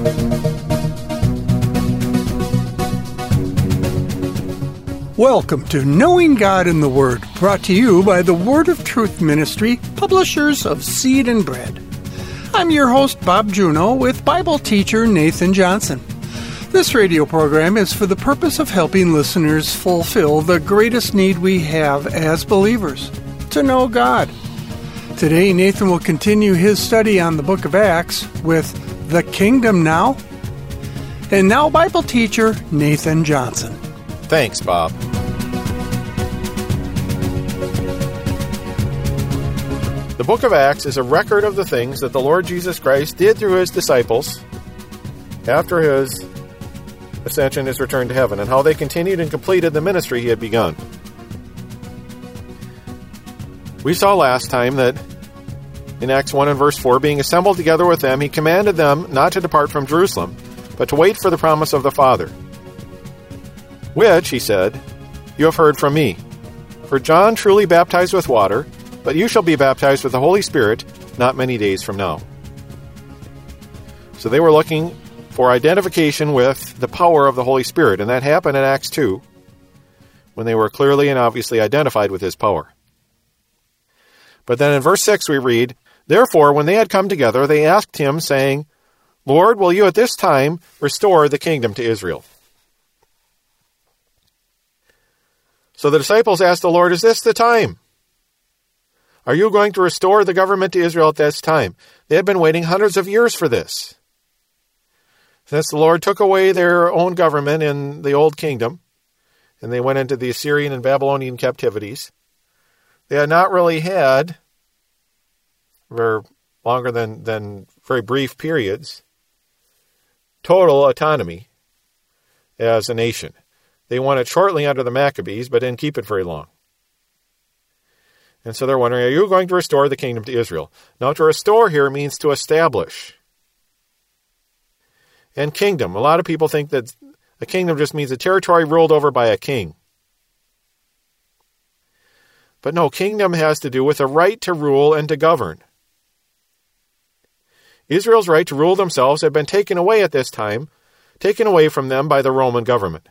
Welcome to Knowing God in the Word, brought to you by the Word of Truth Ministry, publishers of Seed and Bread. I'm your host, Bob Juneau, with Bible teacher Nathan Johnson. This radio program is for the purpose of helping listeners fulfill the greatest need we have as believers, to know God. Today, Nathan will continue his study on the book of Acts with The Kingdom Now. And now, Bible teacher Nathan Johnson. Thanks, Bob. The book of Acts is a record of the things that the Lord Jesus Christ did through his disciples after his ascension, his return to heaven, and how they continued and completed the ministry he had begun. We saw last time that in Acts 1 and verse 4, being assembled together with them, he commanded them not to depart from Jerusalem, but to wait for the promise of the Father, which, he said, you have heard from me. For John truly baptized with water, but you shall be baptized with the Holy Spirit not many days from now. So they were looking for identification with the power of the Holy Spirit, and that happened in Acts 2, when they were clearly and obviously identified with his power. But then in verse 6 we read, therefore, when they had come together, they asked him, saying, Lord, will you at this time restore the kingdom to Israel? So the disciples asked the Lord, is this the time? Are you going to restore the government to Israel at this time? They had been waiting hundreds of years for this. Since the Lord took away their own government in the old kingdom, and they went into the Assyrian and Babylonian captivities, they had not really had, for longer than very brief periods, total autonomy as a nation. They won it shortly under the Maccabees, but didn't keep it very long. And so they're wondering, are you going to restore the kingdom to Israel? Now, to restore here means to establish. And kingdom, a lot of people think that a kingdom just means a territory ruled over by a king. But no, kingdom has to do with a right to rule and to govern. Israel's right to rule themselves had been taken away at this time, taken away from them by the Roman government.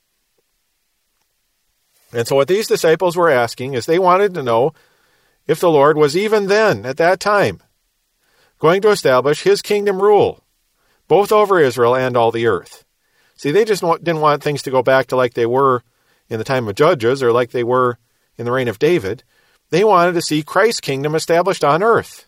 And so what these disciples were asking is they wanted to know if the Lord was even then, at that time, going to establish his kingdom rule, both over Israel and all the earth. See, they just didn't want things to go back to like they were in the time of Judges or like they were in the reign of David. They wanted to see Christ's kingdom established on earth.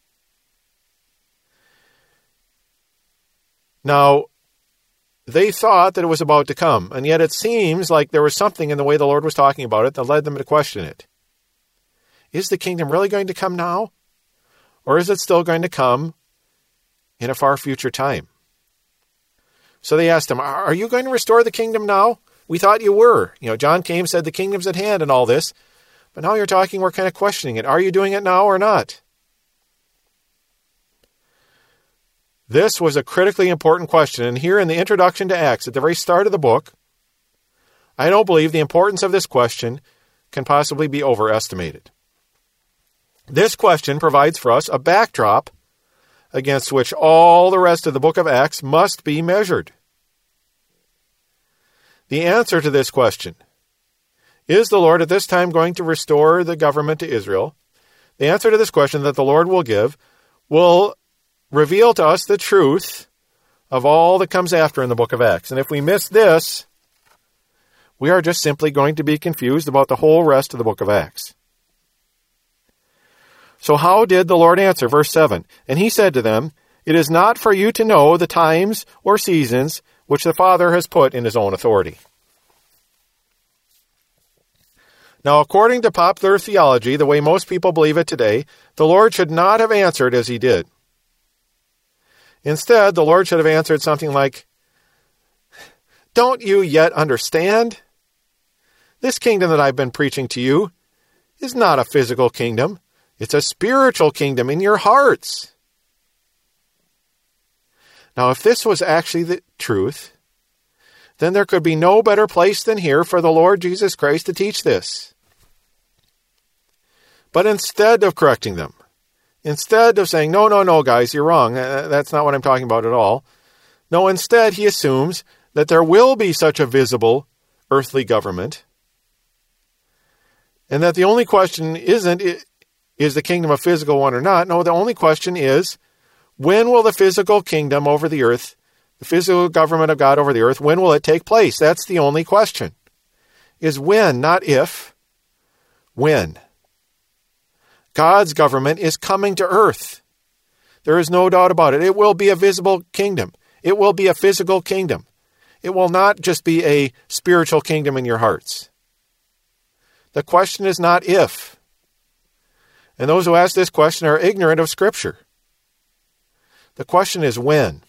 Now, they thought that it was about to come, and yet it seems like there was something in the way the Lord was talking about it that led them to question it. Is the kingdom really going to come now? Or is it still going to come in a far future time? So they asked him, are you going to restore the kingdom now? We thought you were. John came, said the kingdom's at hand and all this, but now you're talking, we're kind of questioning it. Are you doing it now or not? This was a critically important question, and here in the introduction to Acts, at the very start of the book, I don't believe the importance of this question can possibly be overestimated. This question provides for us a backdrop against which all the rest of the book of Acts must be measured. The answer to this question, is the Lord at this time going to restore the government to Israel? The answer to this question that the Lord will give will reveal to us the truth of all that comes after in the book of Acts. And if we miss this, we are just simply going to be confused about the whole rest of the book of Acts. So how did the Lord answer? Verse 7, and he said to them, it is not for you to know the times or seasons which the Father has put in his own authority. Now, according to popular theology, the way most people believe it today, the Lord should not have answered as he did. Instead, the Lord should have answered something like, don't you yet understand? This kingdom that I've been preaching to you is not a physical kingdom. It's a spiritual kingdom in your hearts. Now, if this was actually the truth, then there could be no better place than here for the Lord Jesus Christ to teach this. But instead of correcting them, instead of saying, no, guys, you're wrong, that's not what I'm talking about at all, No, instead he assumes that there will be such a visible earthly government, and that the only question isn't, is the kingdom a physical one or not? No, the only question is, when will the physical kingdom over the earth, the physical government of God over the earth, when will it take place? That's the only question. Is when, not if. When. God's government is coming to earth. There is no doubt about it. It will be a visible kingdom. It will be a physical kingdom. It will not just be a spiritual kingdom in your hearts. The question is not if. And those who ask this question are ignorant of Scripture. The question is when.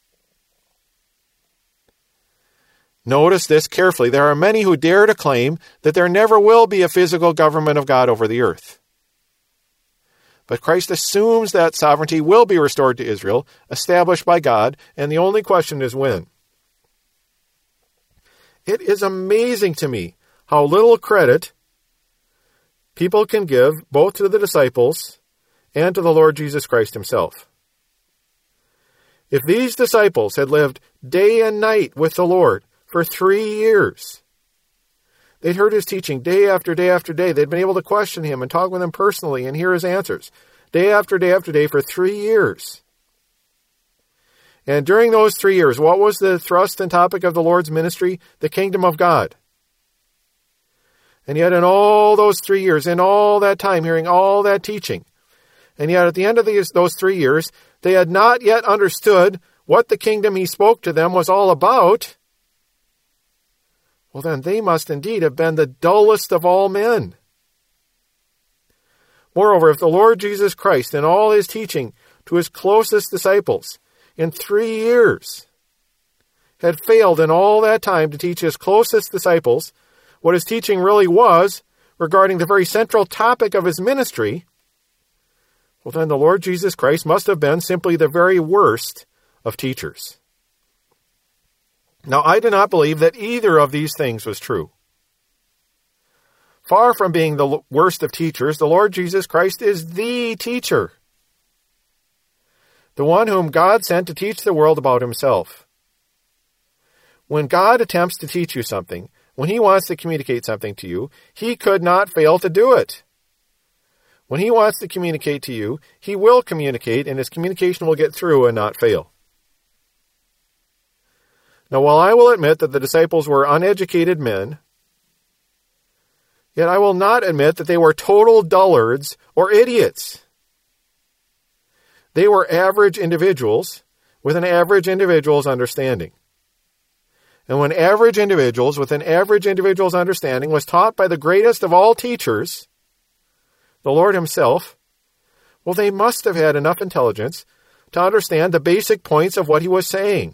Notice this carefully. There are many who dare to claim that there never will be a physical government of God over the earth. But Christ assumes that sovereignty will be restored to Israel, established by God, and the only question is when. It is amazing to me how little credit people can give both to the disciples and to the Lord Jesus Christ himself. If these disciples had lived day and night with the Lord for 3 years, they'd heard his teaching day after day after day. They'd been able to question him and talk with him personally and hear his answers day after day after day for 3 years. And during those 3 years, what was the thrust and topic of the Lord's ministry? The kingdom of God. And yet in all those 3 years, in all that time, hearing all that teaching, and yet at the end of those 3 years, they had not yet understood what the kingdom he spoke to them was all about. Well, then they must indeed have been the dullest of all men. Moreover, if the Lord Jesus Christ in all his teaching to his closest disciples in 3 years had failed in all that time to teach his closest disciples what his teaching really was regarding the very central topic of his ministry, well, then the Lord Jesus Christ must have been simply the very worst of teachers. Now, I do not believe that either of these things was true. Far from being the worst of teachers, the Lord Jesus Christ is the teacher, the one whom God sent to teach the world about himself. When God attempts to teach you something, when he wants to communicate something to you, he could not fail to do it. When he wants to communicate to you, he will communicate, and his communication will get through and not fail. Now, while I will admit that the disciples were uneducated men, yet I will not admit that they were total dullards or idiots. They were average individuals with an average individual's understanding. And when average individuals with an average individual's understanding was taught by the greatest of all teachers, the Lord himself, well, they must have had enough intelligence to understand the basic points of what he was saying.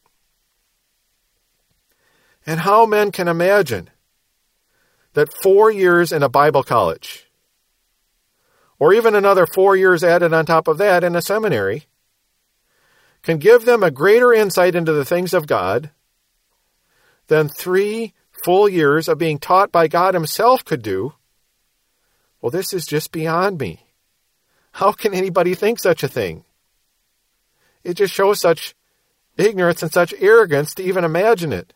And how men can imagine that 4 years in a Bible college, or even another 4 years added on top of that in a seminary, can give them a greater insight into the things of God than 3 full years of being taught by God himself could do, well, this is just beyond me. How can anybody think such a thing? It just shows such ignorance and such arrogance to even imagine it.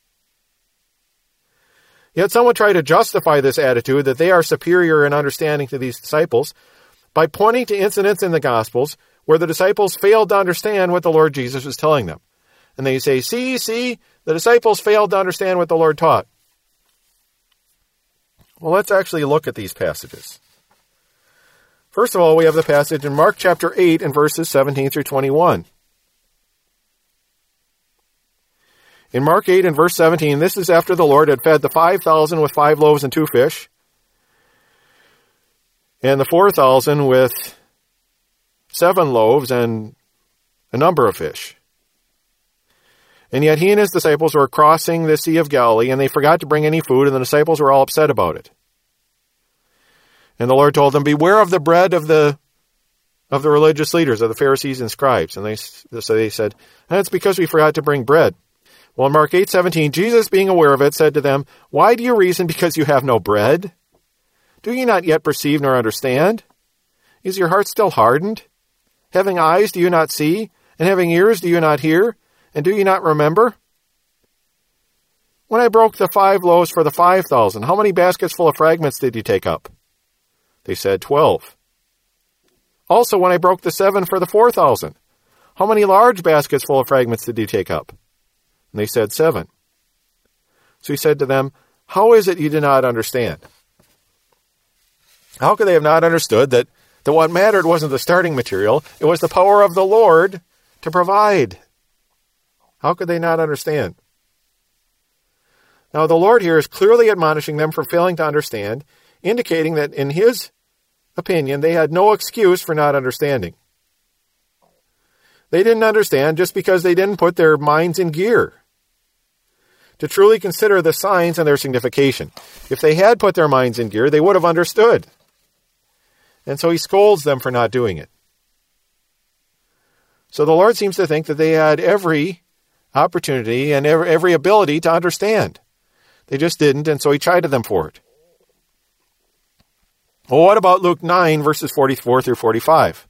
Yet some would try to justify this attitude that they are superior in understanding to these disciples by pointing to incidents in the Gospels where the disciples failed to understand what the Lord Jesus was telling them. And they say, see, the disciples failed to understand what the Lord taught. Well, let's actually look at these passages. First of all, we have the passage in Mark chapter 8 and verses 17 through 21. In Mark 8 and verse 17, this is after the Lord had fed the 5,000 with 5 loaves and 2 fish, and the 4,000 with 7 loaves and a number of fish. And yet he and his disciples were crossing the Sea of Galilee, and they forgot to bring any food, and the disciples were all upset about it. And the Lord told them, beware of the bread of the religious leaders, of the Pharisees and scribes. And they said, it's because we forgot to bring bread. Well, in Mark 8:17, Jesus, being aware of it, said to them, why do you reason because you have no bread? Do you not yet perceive nor understand? Is your heart still hardened? Having eyes, do you not see? And having ears, do you not hear? And do you not remember? When I broke the 5 loaves for the 5,000, how many baskets full of fragments did you take up? They said 12. Also, when I broke the 7 for the 4,000, how many large baskets full of fragments did you take up? And they said 7. So he said to them, how is it you do not understand? How could they have not understood that what mattered wasn't the starting material, it was the power of the Lord to provide? How could they not understand? Now, the Lord here is clearly admonishing them for failing to understand, indicating that in his opinion, they had no excuse for not understanding. They didn't understand just because they didn't put their minds in gear to truly consider the signs and their signification. If they had put their minds in gear, they would have understood. And so he scolds them for not doing it. So the Lord seems to think that they had every opportunity and every ability to understand. They just didn't, and so he chided them for it. Well, what about Luke 9, verses 44 through 45?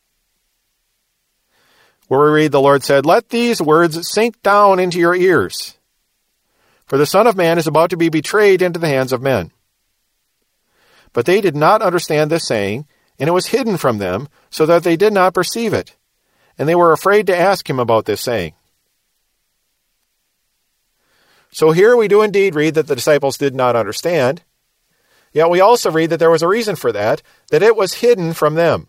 Where we read, the Lord said, let these words sink down into your ears. For the Son of Man is about to be betrayed into the hands of men. But they did not understand this saying, and it was hidden from them, so that they did not perceive it. And they were afraid to ask him about this saying. So here we do indeed read that the disciples did not understand. Yet we also read that there was a reason for that it was hidden from them.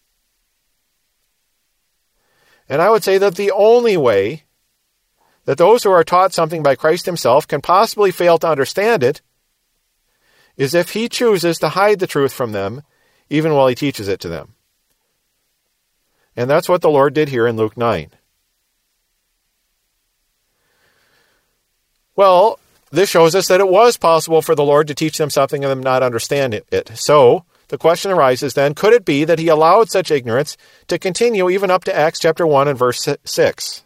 And I would say that the only way that those who are taught something by Christ himself can possibly fail to understand it is if he chooses to hide the truth from them, even while he teaches it to them. And that's what the Lord did here in Luke 9. Well, this shows us that it was possible for the Lord to teach them something and them not understand it. So, the question arises then, could it be that he allowed such ignorance to continue even up to Acts chapter 1 and verse 6?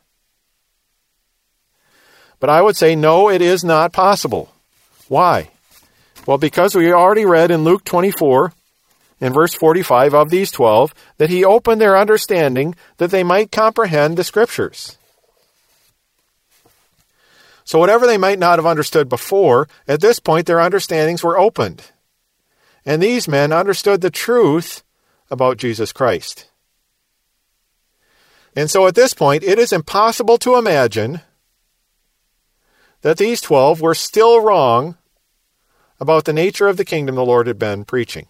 But I would say, no, it is not possible. Why? Well, because we already read in Luke 24, in verse 45 of these 12, that he opened their understanding that they might comprehend the Scriptures. So whatever they might not have understood before, at this point their understandings were opened. And these men understood the truth about Jesus Christ. And so at this point, it is impossible to imagine that these 12 were still wrong about the nature of the kingdom the Lord had been preaching.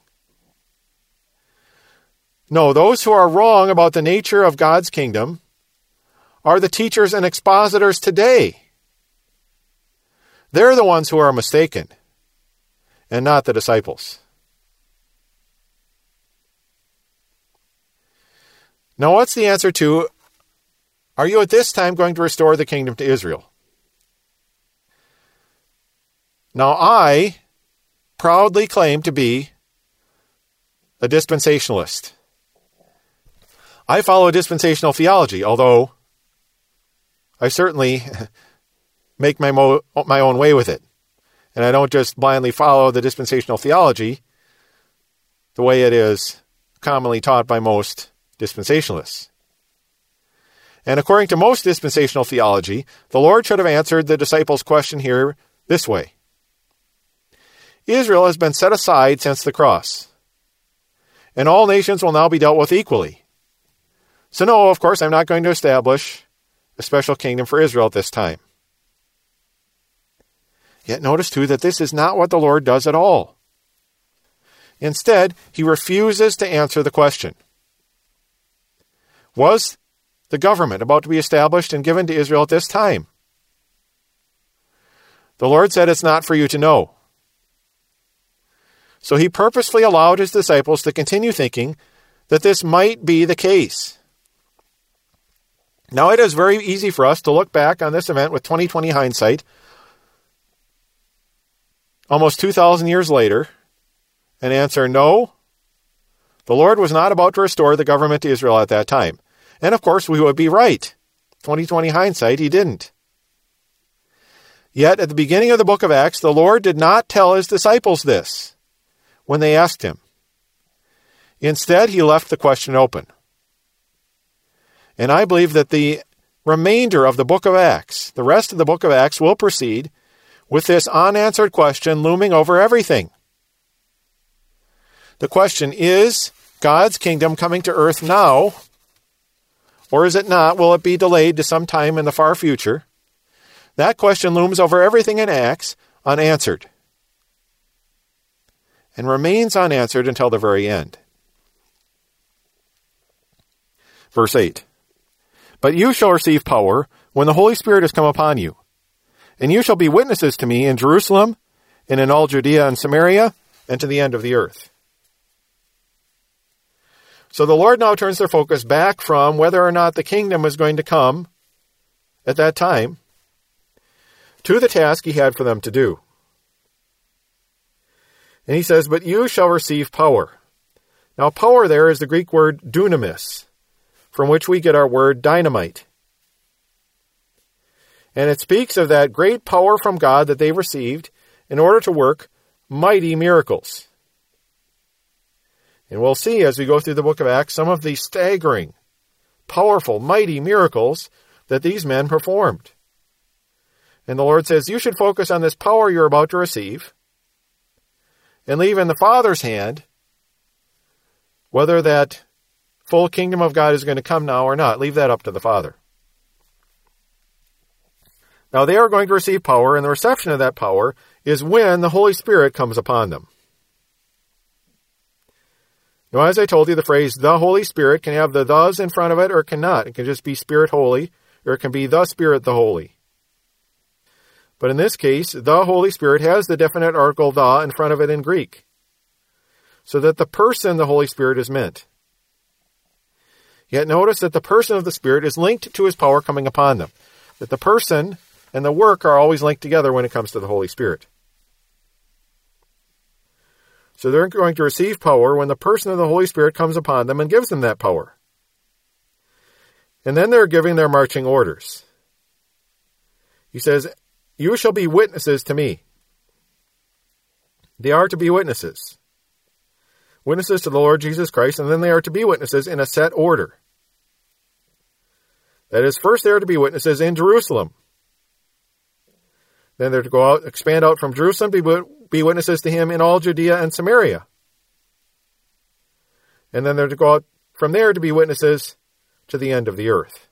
No, those who are wrong about the nature of God's kingdom are the teachers and expositors today. They're the ones who are mistaken, and not the disciples. Now, what's the answer to, are you at this time going to restore the kingdom to Israel? Now, I proudly claim to be a dispensationalist. I follow dispensational theology, although I certainly make my own way with it. And I don't just blindly follow the dispensational theology the way it is commonly taught by most dispensationalists. And according to most dispensational theology, the Lord should have answered the disciples' question here this way. Israel has been set aside since the cross, and all nations will now be dealt with equally. So no, of course, I'm not going to establish a special kingdom for Israel at this time. Yet notice too that this is not what the Lord does at all. Instead, he refuses to answer the question. Was the government about to be established and given to Israel at this time? The Lord said it's not for you to know. So he purposefully allowed his disciples to continue thinking that this might be the case. Now, it is very easy for us to look back on this event with 20/20 hindsight, almost 2,000 years later, and answer, no, the Lord was not about to restore the government to Israel at that time. And of course, we would be right. 20/20 hindsight, he didn't. Yet, at the beginning of the book of Acts, the Lord did not tell his disciples this when they asked him. Instead, he left the question open. And I believe that the remainder of the book of Acts, the rest of the book of Acts, will proceed with this unanswered question looming over everything. The question, is God's kingdom coming to earth now, or is it not? Will it be delayed to some time in the far future? That question looms over everything in Acts, unanswered, and remains unanswered until the very end. Verse 8, "But you shall receive power when the Holy Spirit has come upon you, and you shall be witnesses to me in Jerusalem, and in all Judea and Samaria, and to the end of the earth." So the Lord now turns their focus back from whether or not the kingdom is going to come at that time to the task he had for them to do. And he says, "But you shall receive power." Now, power there is the Greek word dunamis, from which we get our word dynamite. And it speaks of that great power from God that they received in order to work mighty miracles. And we'll see as we go through the book of Acts some of the staggering, powerful, mighty miracles that these men performed. And the Lord says, you should focus on this power you're about to receive and leave in the Father's hand whether that full kingdom of God is going to come now or not. Leave that up to the Father. Now they are going to receive power, and the reception of that power is when the Holy Spirit comes upon them. Now, as I told you, the phrase the Holy Spirit can have the thes in front of it or it cannot. It can just be Spirit Holy, or it can be the Spirit the Holy. But in this case, the Holy Spirit has the definite article the in front of it in Greek, so that the person the Holy Spirit is meant. Yet notice that the person of the Spirit is linked to his power coming upon them. That the person and the work are always linked together when it comes to the Holy Spirit. So they're going to receive power when the person of the Holy Spirit comes upon them and gives them that power. And then they're giving their marching orders. He says, you shall be witnesses to me. They are to be witnesses. Witnesses to the Lord Jesus Christ, and then they are to be witnesses in a set order. That is, first they are to be witnesses in Jerusalem. Then they're to go out, expand out from Jerusalem, be witnesses to him in all Judea and Samaria. And then they're to go out from there to be witnesses to the end of the earth.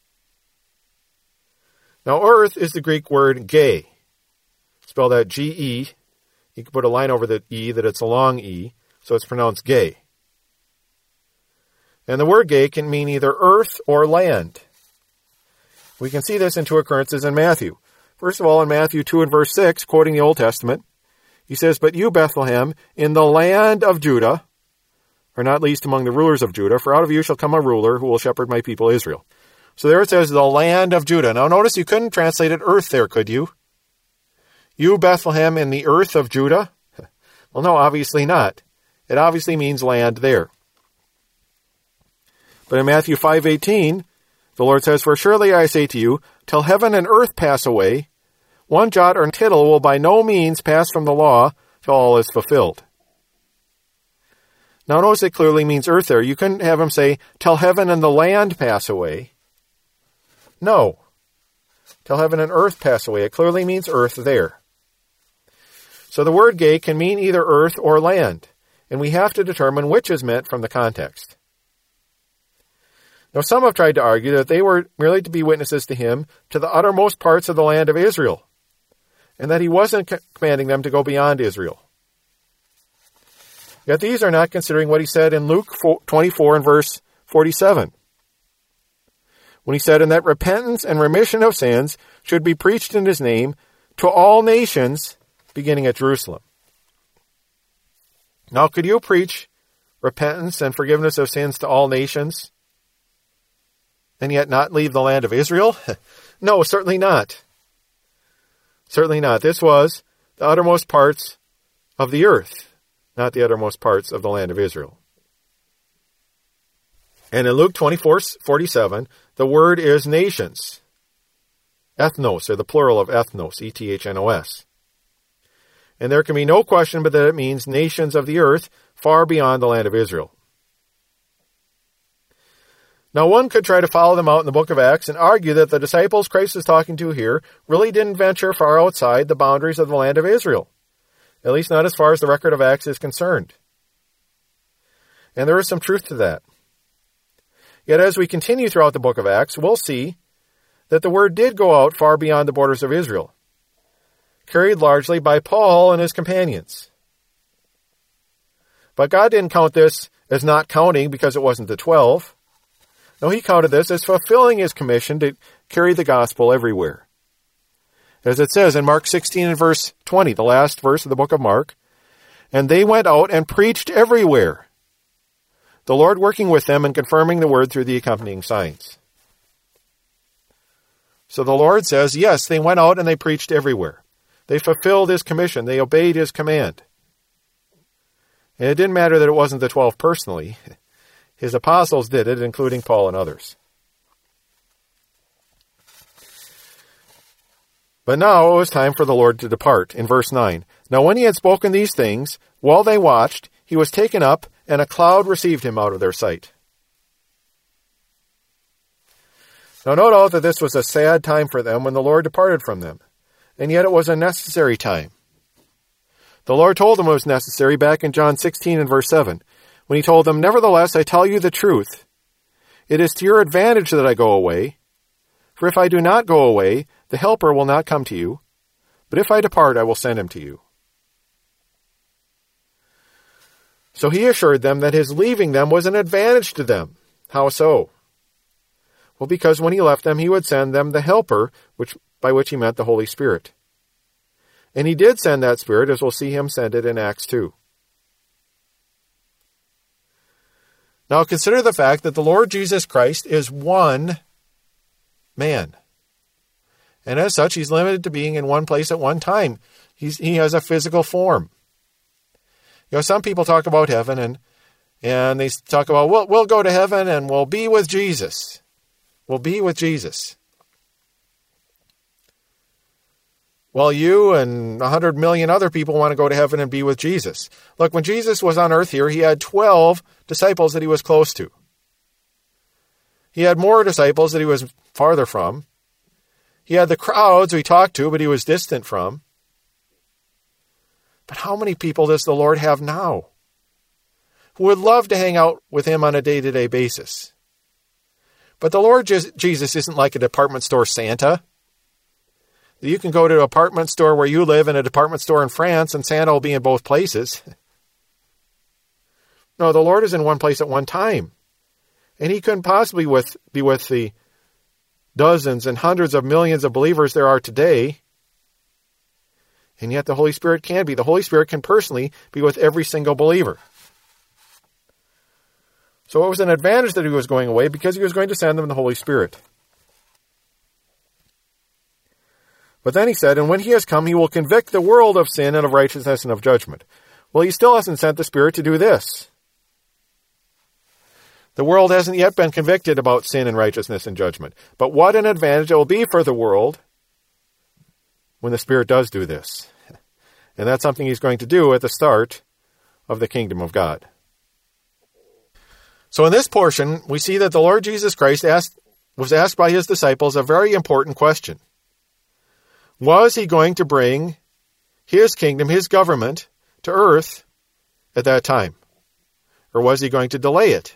Now, earth is the Greek word ge. Spelled out G-E. You can put a line over the E that it's a long E, so it's pronounced ge. And the word ge can mean either earth or land. We can see this in two occurrences in Matthew. First of all, in Matthew 2 and verse 6, quoting the Old Testament, he says, but you, Bethlehem, in the land of Judah, are not least among the rulers of Judah, for out of you shall come a ruler who will shepherd my people Israel. So there it says, the land of Judah. Now notice you couldn't translate it earth there, could you? You, Bethlehem, in the earth of Judah? Well, no, obviously not. It obviously means land there. But in Matthew 5:18, the Lord says, for surely I say to you, till heaven and earth pass away, one jot or tittle will by no means pass from the law till all is fulfilled. Now notice it clearly means earth there. You couldn't have him say, till heaven and the land pass away. No. Till heaven and earth pass away. It clearly means earth there. So the word ge can mean either earth or land, and we have to determine which is meant from the context. Now some have tried to argue that they were merely to be witnesses to him to the uttermost parts of the land of Israel, and that he wasn't commanding them to go beyond Israel. Yet these are not considering what he said in Luke 24 and verse 47. When he said, and that repentance and remission of sins should be preached in his name to all nations, beginning at Jerusalem. Now, could you preach repentance and forgiveness of sins to all nations and yet not leave the land of Israel? No, certainly not. Certainly not. This was the uttermost parts of the earth, not the uttermost parts of the land of Israel. And in Luke 24:47, the word is nations. Ethnos, or the plural of ethnos, E-T-H-N-O-S. And there can be no question but that it means nations of the earth far beyond the land of Israel. Now, one could try to follow them out in the book of Acts and argue that the disciples Christ is talking to here really didn't venture far outside the boundaries of the land of Israel, at least not as far as the record of Acts is concerned. And there is some truth to that. Yet as we continue throughout the book of Acts, we'll see that the word did go out far beyond the borders of Israel, carried largely by Paul and his companions. But God didn't count this as not counting because it wasn't the 12. No, he counted this as fulfilling his commission to carry the gospel everywhere. As it says in Mark 16 and verse 20, the last verse of the book of Mark, "And they went out and preached everywhere, the Lord working with them and confirming the word through the accompanying signs." So the Lord says, yes, they went out and they preached everywhere. They fulfilled his commission. They obeyed his command. And it didn't matter that it wasn't the 12 personally. His apostles did it, including Paul and others. But now it was time for the Lord to depart. In verse 9, "Now when he had spoken these things, while they watched, he was taken up, and a cloud received him out of their sight." Now no doubt that this was a sad time for them when the Lord departed from them, and yet it was a necessary time. The Lord told them it was necessary back in John 16 and verse 7, when he told them, "Nevertheless, I tell you the truth. It is to your advantage that I go away. For if I do not go away, the Helper will not come to you. But if I depart, I will send him to you." So he assured them that his leaving them was an advantage to them. How so? Well, because when he left them, he would send them the Helper, by which he meant the Holy Spirit. And he did send that Spirit, as we'll see him send it in Acts 2. Now consider the fact that the Lord Jesus Christ is one man. And as such, he's limited to being in one place at one time. He has a physical form. You know, some people talk about heaven and they talk about, we'll go to heaven and we'll be with Jesus. We'll be with Jesus. Well, you and 100 million other people want to go to heaven and be with Jesus. Look, when Jesus was on earth here, he had 12 disciples that he was close to. He had more disciples that he was farther from. He had the crowds he talked to, but he was distant from. But how many people does the Lord have now who would love to hang out with him on a day-to-day basis? But the Lord Jesus isn't like a department store Santa. You can go to an apartment store where you live and a department store in France, and Santa will be in both places. No, the Lord is in one place at one time. And he couldn't possibly be with the dozens and hundreds of millions of believers there are today. And yet the Holy Spirit can be. The Holy Spirit can personally be with every single believer. So it was an advantage that he was going away because he was going to send them the Holy Spirit. But then he said, "And when he has come, he will convict the world of sin and of righteousness and of judgment." Well, he still hasn't sent the Spirit to do this. The world hasn't yet been convicted about sin and righteousness and judgment. But what an advantage it will be for the world when the Spirit does do this. And that's something he's going to do at the start of the kingdom of God. So in this portion, we see that the Lord Jesus Christ was asked by his disciples a very important question. Was he going to bring his kingdom, his government, to earth at that time? Or was he going to delay it?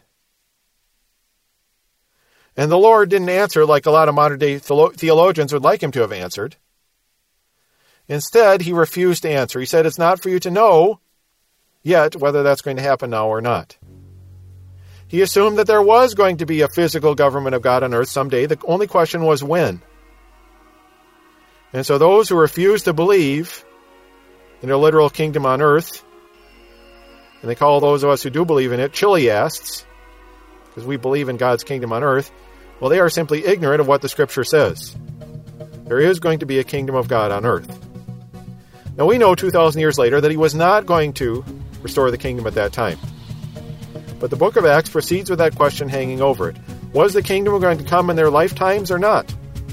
And the Lord didn't answer like a lot of modern-day theologians would like him to have answered. Instead, he refused to answer. He said, it's not for you to know yet whether that's going to happen now or not. He assumed that there was going to be a physical government of God on earth someday. The only question was when. And so those who refuse to believe in a literal kingdom on earth, and they call those of us who do believe in it chiliasts, because we believe in God's kingdom on earth, well, they are simply ignorant of what the Scripture says. There is going to be a kingdom of God on earth. Now we know 2,000 years later that he was not going to restore the kingdom at that time. But the book of Acts proceeds with that question hanging over it. Was the kingdom going to come in their lifetimes or not?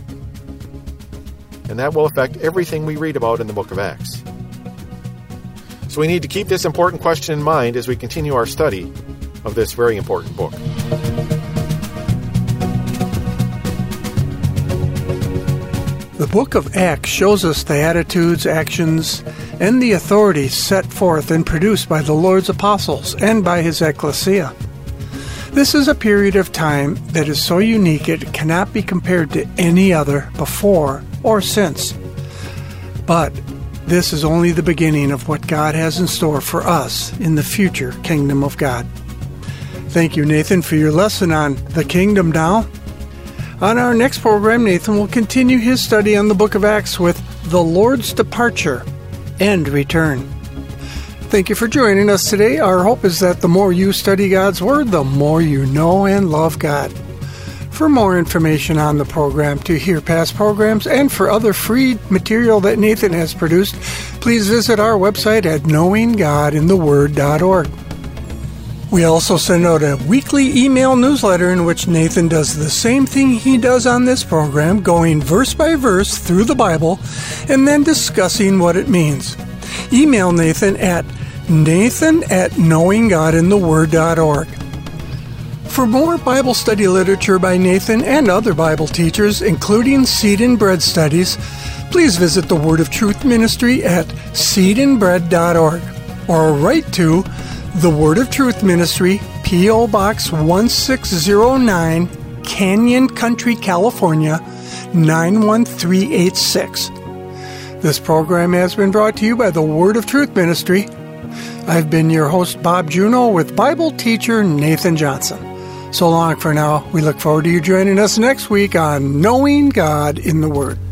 And that will affect everything we read about in the book of Acts. So we need to keep this important question in mind as we continue our study of this very important book. The book of Acts shows us the attitudes, actions, and the authorities set forth and produced by the Lord's apostles and by his ecclesia. This is a period of time that is so unique it cannot be compared to any other before or since. But this is only the beginning of what God has in store for us in the future kingdom of God. Thank you, Nathan, for your lesson on the kingdom now. On our next program, Nathan will continue his study on the book of Acts with the Lord's departure and return. Thank you for joining us today. Our hope is that the more you study God's Word, the more you know and love God. For more information on the program, to hear past programs, and for other free material that Nathan has produced, please visit our website at knowinggodintheword.org. We also send out a weekly email newsletter in which Nathan does the same thing he does on this program, going verse by verse through the Bible and then discussing what it means. Email Nathan at nathan@knowinggodintheword.org. For more Bible study literature by Nathan and other Bible teachers, including Seed and Bread studies, please visit the Word of Truth Ministry at seedandbread.org or write to the Word of Truth Ministry, P.O. Box 1609, Canyon Country, California, 91386. This program has been brought to you by the Word of Truth Ministry. I've been your host, Bob Juno, with Bible teacher Nathan Johnson. So long for now. We look forward to you joining us next week on Knowing God in the Word.